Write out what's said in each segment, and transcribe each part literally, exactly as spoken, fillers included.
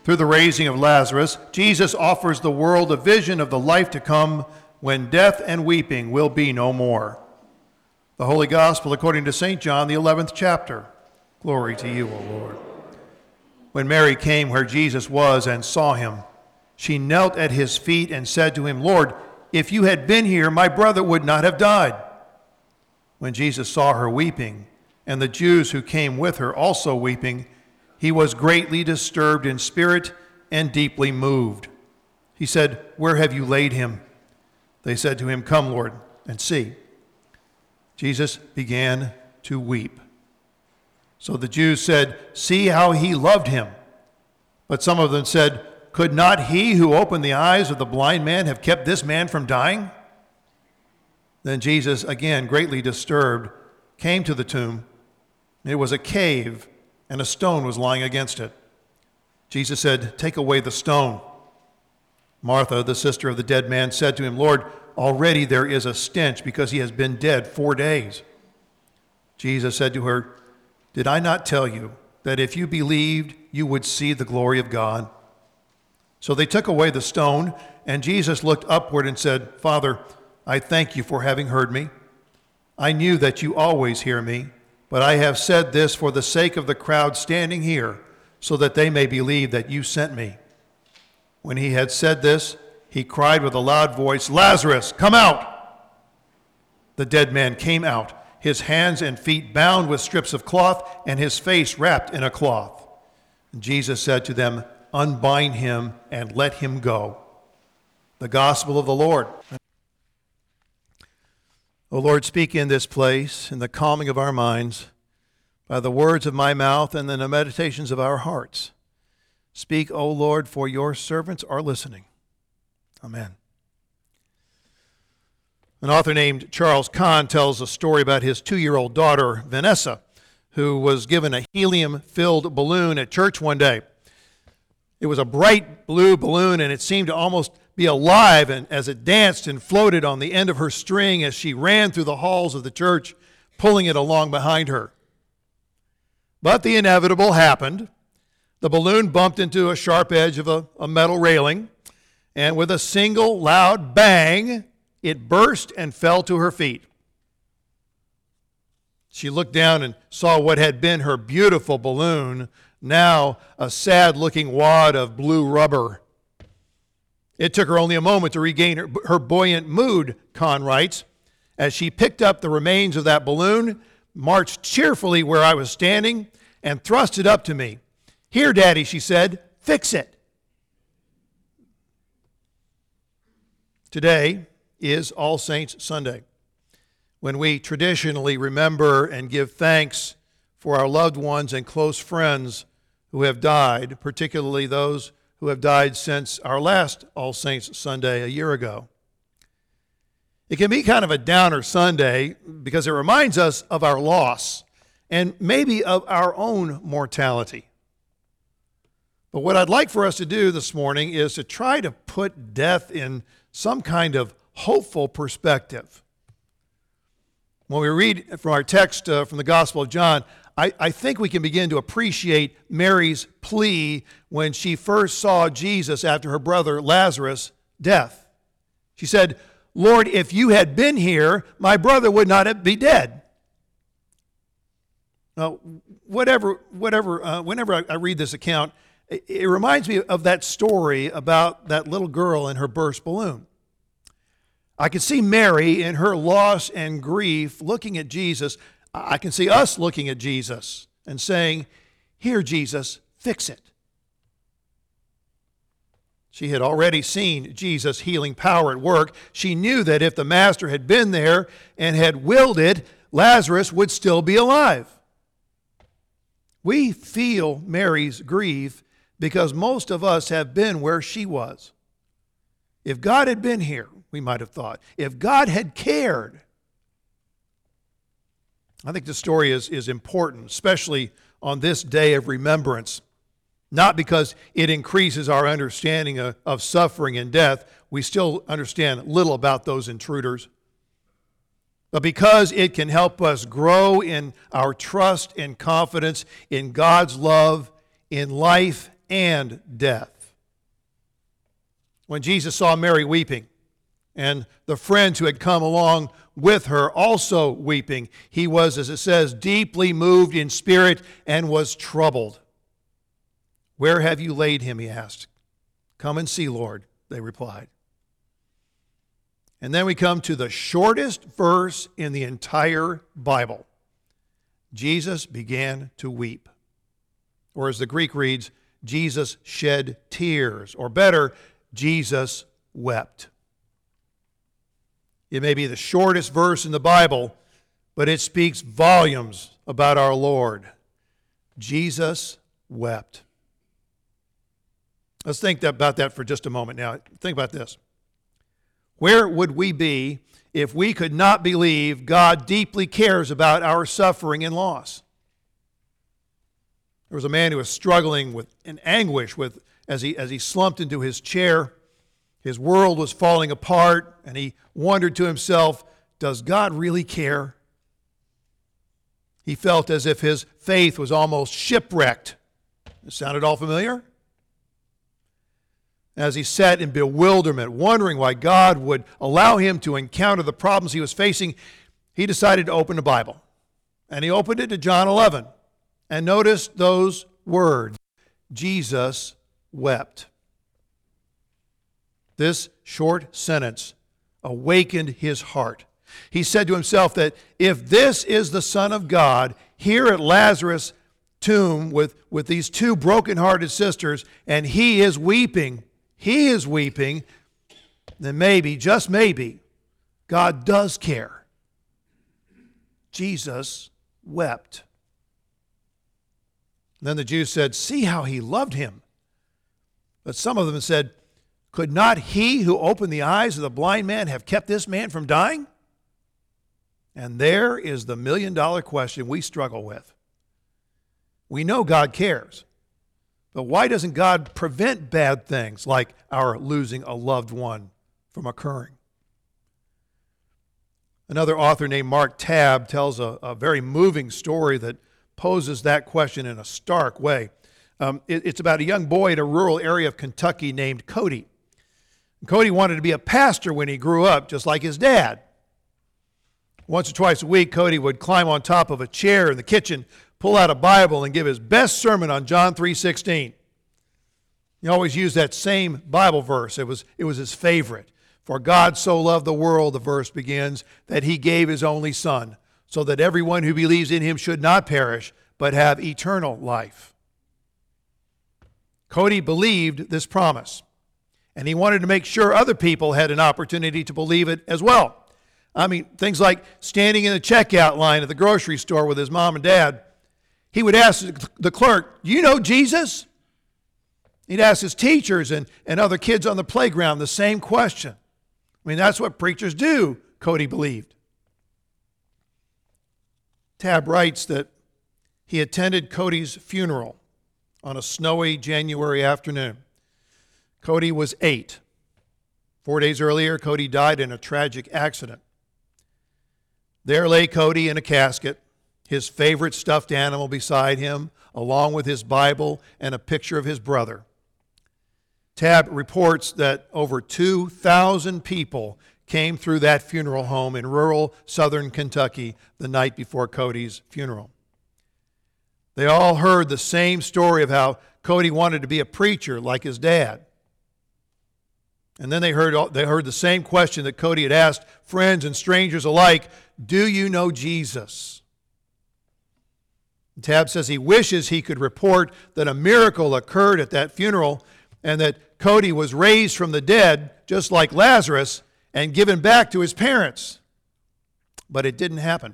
Through the raising of Lazarus, Jesus offers the world a vision of the life to come when death and weeping will be no more. The Holy Gospel according to Saint John, the eleventh chapter. Glory to you, O Lord. When Mary came where Jesus was and saw him, she knelt at his feet and said to him, Lord, if you had been here, my brother would not have died. When Jesus saw her weeping, and the Jews who came with her also weeping, he was greatly disturbed in spirit and deeply moved. He said, Where have you laid him? They said to him, Come, Lord, and see. Jesus began to weep. So the Jews said, See how he loved him. But some of them said, Could not he who opened the eyes of the blind man have kept this man from dying? Then Jesus, again greatly disturbed, came to the tomb. It was a cave, and a stone was lying against it. Jesus said, Take away the stone. Martha, the sister of the dead man, said to him, Lord, already there is a stench because he has been dead four days. Jesus said to her, Did I not tell you that if you believed, you would see the glory of God? So they took away the stone, and Jesus looked upward and said, Father, I thank you for having heard me. I knew that you always hear me, but I have said this for the sake of the crowd standing here, so that they may believe that you sent me. When he had said this, he cried with a loud voice, Lazarus, come out! The dead man came out, his hands and feet bound with strips of cloth, and his face wrapped in a cloth. And Jesus said to them, Unbind him and let him go. The gospel of the Lord. O Lord, speak in this place, in the calming of our minds, by the words of my mouth and in the meditations of our hearts. Speak, O Lord, for your servants are listening. Amen. An author named Charles Kahn tells a story about his two-year-old daughter, Vanessa, who was given a helium-filled balloon at church one day. It was a bright blue balloon, and it seemed to almost be alive and as it danced and floated on the end of her string as she ran through the halls of the church, pulling it along behind her. But the inevitable happened. The balloon bumped into a sharp edge of a, a metal railing, and with a single loud bang, it burst and fell to her feet. She looked down and saw what had been her beautiful balloon, now a sad-looking wad of blue rubber. It took her only a moment to regain her, her buoyant mood, Kahn writes, as she picked up the remains of that balloon, marched cheerfully where I was standing, and thrust it up to me. Here, Daddy, she said, fix it. Today is All Saints Sunday, when we traditionally remember and give thanks for our loved ones and close friends who have died, particularly those who have died since our last All Saints Sunday a year ago. It can be kind of a downer Sunday because it reminds us of our loss and maybe of our own mortality. But what I'd like for us to do this morning is to try to put death in some kind of hopeful perspective. When we read from our text uh, from the Gospel of John, I, I think we can begin to appreciate Mary's plea when she first saw Jesus after her brother Lazarus' death. She said, Lord, if you had been here, my brother would not be dead. Now, whatever, whatever, uh, whenever I, I read this account, it, it reminds me of that story about that little girl and her burst balloon. I can see Mary in her loss and grief looking at Jesus. I can see us looking at Jesus and saying, here, Jesus, fix it. She had already seen Jesus' healing power at work. She knew that if the Master had been there and had willed it, Lazarus would still be alive. We feel Mary's grief because most of us have been where she was. If God had been here, we might have thought, if God had cared. I think the story is, is important, especially on this day of remembrance. Not because it increases our understanding of, of suffering and death. We still understand little about those intruders. But because it can help us grow in our trust and confidence in God's love, in life and death. When Jesus saw Mary weeping, and the friends who had come along with her also weeping, he was, as it says, deeply moved in spirit and was troubled. "Where have you laid him?" he asked. "Come and see, Lord," they replied. And then we come to the shortest verse in the entire Bible. Jesus began to weep. Or as the Greek reads, Jesus shed tears. Or better, Jesus wept. It may be the shortest verse in the Bible, but it speaks volumes about our Lord. Jesus wept. Let's think about that for just a moment now. Think about this. Where would we be if we could not believe God deeply cares about our suffering and loss? There was a man who was struggling with in anguish with as he as he slumped into his chair. His world was falling apart, and he wondered to himself, does God really care? He felt as if his faith was almost shipwrecked. It sounded all familiar? As he sat in bewilderment, wondering why God would allow him to encounter the problems he was facing, he decided to open the Bible. And he opened it to John eleven and noticed those words, Jesus wept. This short sentence awakened his heart. He said to himself that if this is the Son of God, here at Lazarus' tomb with, with these two broken-hearted sisters, and he is weeping, he is weeping, then maybe, just maybe, God does care. Jesus wept. Then the Jews said, "See how he loved him." But some of them said, "Could not he who opened the eyes of the blind man have kept this man from dying?" And there is the million-dollar question we struggle with. We know God cares, but why doesn't God prevent bad things like our losing a loved one from occurring? Another author named Mark Tabb tells a, a very moving story that poses that question in a stark way. Um, it, it's about a young boy in a rural area of Kentucky named Cody. Cody wanted to be a pastor when he grew up, just like his dad. Once or twice a week, Cody would climb on top of a chair in the kitchen, pull out a Bible, and give his best sermon on John three sixteen. He always used that same Bible verse. It was, it was his favorite. "For God so loved the world," the verse begins, "that he gave his only Son, so that everyone who believes in him should not perish, but have eternal life." Cody believed this promise, and he wanted to make sure other people had an opportunity to believe it as well. I mean, things like standing in the checkout line at the grocery store with his mom and dad. He would ask the clerk, "Do you know Jesus?" He'd ask his teachers and, and other kids on the playground the same question. I mean, that's what preachers do, Cody believed. Tabb writes that he attended Cody's funeral on a snowy January afternoon. Cody was eight. Four days earlier, Cody died in a tragic accident. There lay Cody in a casket, his favorite stuffed animal beside him, along with his Bible and a picture of his brother. Tabb reports that over two thousand people came through that funeral home in rural southern Kentucky the night before Cody's funeral. They all heard the same story of how Cody wanted to be a preacher like his dad. And then they heard, they heard the same question that Cody had asked friends and strangers alike, "Do you know Jesus?" Tabb says he wishes he could report that a miracle occurred at that funeral and that Cody was raised from the dead, just like Lazarus, and given back to his parents. But it didn't happen.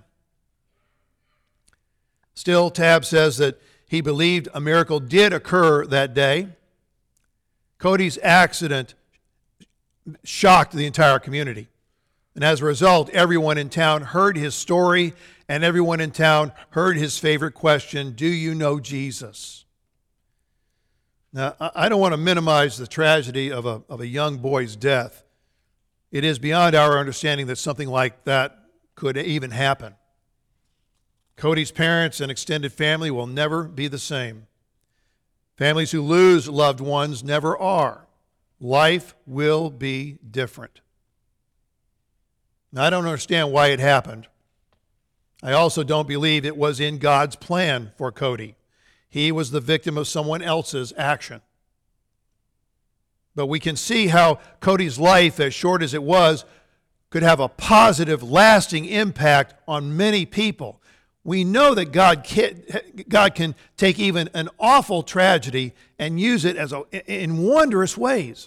Still, Tabb says that he believed a miracle did occur that day. Cody's accident shocked the entire community. And as a result, everyone in town heard his story, and everyone in town heard his favorite question, "Do you know Jesus?" Now, I don't want to minimize the tragedy of a, of a young boy's death. It is beyond our understanding that something like that could even happen. Cody's parents and extended family will never be the same. Families who lose loved ones never are. Life will be different. Now, I don't understand why it happened. I also don't believe it was in God's plan for Cody. He was the victim of someone else's action. But we can see how Cody's life, as short as it was, could have a positive, lasting impact on many people. We know that God can, God can take even an awful tragedy and use it as a, in wondrous ways.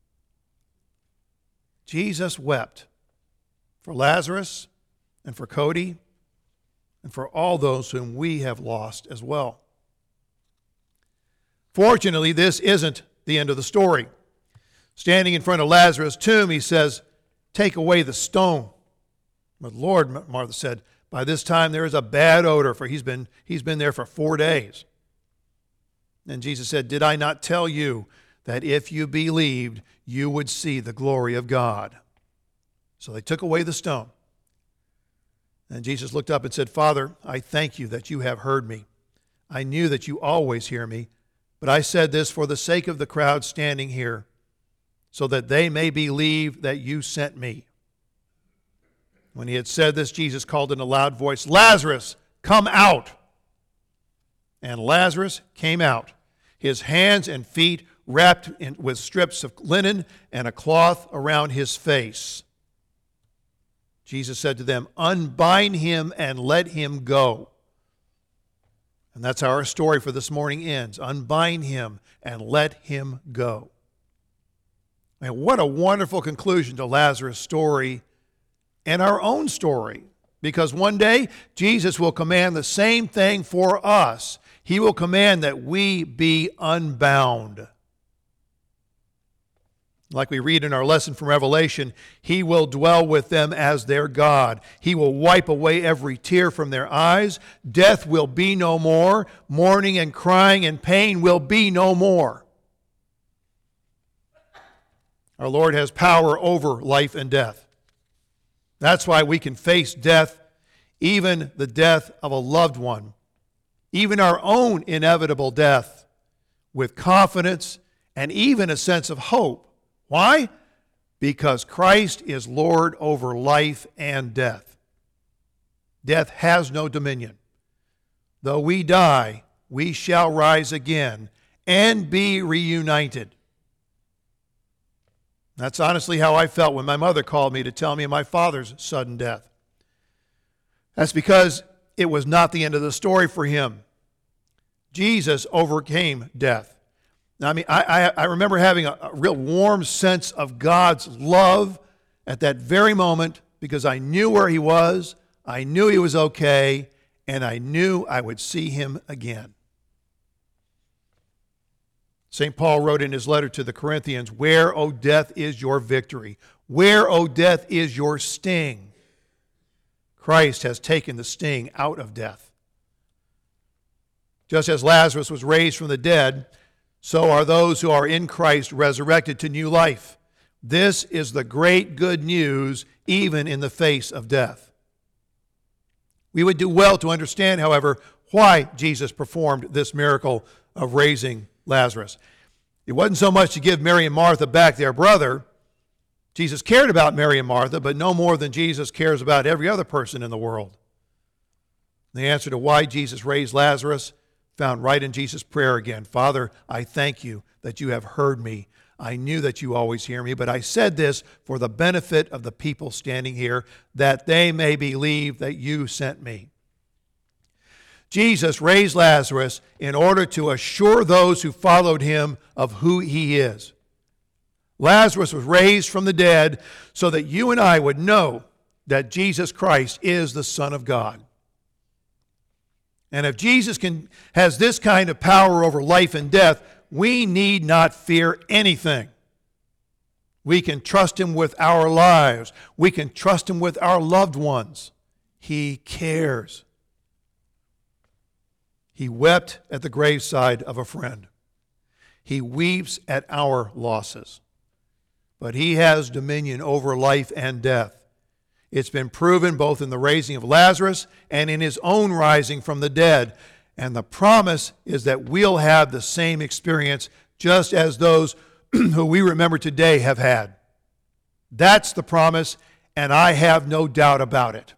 Jesus wept for Lazarus and for Cody and for all those whom we have lost as well. Fortunately, this isn't the end of the story. Standing in front of Lazarus' tomb, he says, "Take away the stone." But Lord, Martha said, "By this time there is a bad odor, for he's been, he's been there for four days. And Jesus said, "Did I not tell you that if you believed, you would see the glory of God?" So they took away the stone. And Jesus looked up and said, "Father, I thank you that you have heard me. I knew that you always hear me, but I said this for the sake of the crowd standing here, so that they may believe that you sent me." When he had said this, Jesus called in a loud voice, "Lazarus, come out!" And Lazarus came out, his hands and feet wrapped in, with strips of linen and a cloth around his face. Jesus said to them, "Unbind him and let him go." And that's how our story for this morning ends. Unbind him and let him go. And what a wonderful conclusion to Lazarus' story and our own story. Because one day, Jesus will command the same thing for us. He will command that we be unbound. Like we read in our lesson from Revelation, He will dwell with them as their God. He will wipe away every tear from their eyes. Death will be no more. Mourning and crying and pain will be no more. Our Lord has power over life and death. That's why we can face death, even the death of a loved one, even our own inevitable death, with confidence and even a sense of hope. Why? Because Christ is Lord over life and death. Death has no dominion. Though we die, we shall rise again and be reunited. That's honestly how I felt when my mother called me to tell me of my father's sudden death. That's because it was not the end of the story for him. Jesus overcame death. Now, I mean, I, I, I remember having a, a real warm sense of God's love at that very moment because I knew where he was, I knew he was okay, and I knew I would see him again. Saint Paul wrote in his letter to the Corinthians, "Where, O death, is your victory? Where, O death, is your sting?" Christ has taken the sting out of death. Just as Lazarus was raised from the dead, so are those who are in Christ resurrected to new life. This is the great good news, even in the face of death. We would do well to understand, however, why Jesus performed this miracle of raising Lazarus. It wasn't so much to give Mary and Martha back their brother. Jesus cared about Mary and Martha, but no more than Jesus cares about every other person in the world. The answer to why Jesus raised Lazarus found right in Jesus' prayer again. "Father, I thank you that you have heard me. I knew that you always hear me, but I said this for the benefit of the people standing here, that they may believe that you sent me." Jesus raised Lazarus in order to assure those who followed him of who he is. Lazarus was raised from the dead so that you and I would know that Jesus Christ is the Son of God. And if Jesus can, has this kind of power over life and death, we need not fear anything. We can trust him with our lives. We can trust him with our loved ones. He cares. He wept at the graveside of a friend. He weeps at our losses. But he has dominion over life and death. It's been proven both in the raising of Lazarus and in his own rising from the dead. And the promise is that we'll have the same experience just as those who we remember today have had. That's the promise, and I have no doubt about it.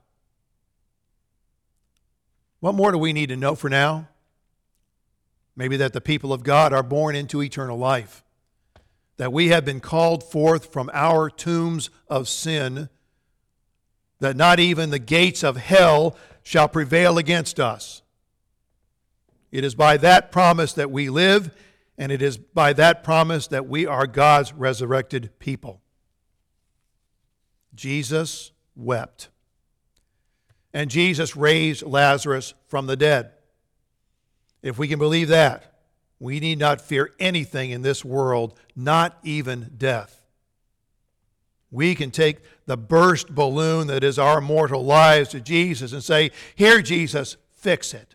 What more do we need to know for now? Maybe that the people of God are born into eternal life, that we have been called forth from our tombs of sin, that not even the gates of hell shall prevail against us. It is by that promise that we live, and it is by that promise that we are God's resurrected people. Jesus wept, and Jesus raised Lazarus from the dead. If we can believe that, we need not fear anything in this world, not even death. We can take the burst balloon that is our mortal lives to Jesus and say, "Here, Jesus, fix it."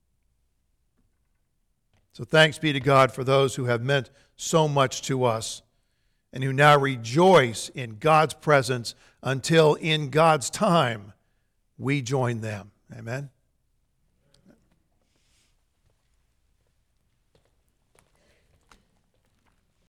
So thanks be to God for those who have meant so much to us and who now rejoice in God's presence until in God's time we join them. Amen.